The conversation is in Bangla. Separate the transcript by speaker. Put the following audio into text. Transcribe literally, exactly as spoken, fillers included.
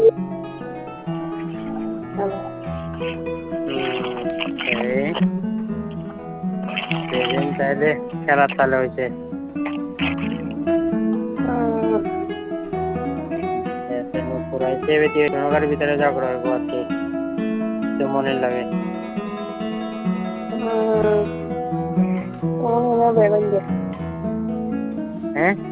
Speaker 1: সেদিন তাহলে খেলার তালে হয়েছে নগার ভিতরে ঝগড়া হইব আর কি মনের লাগে হ্যাঁ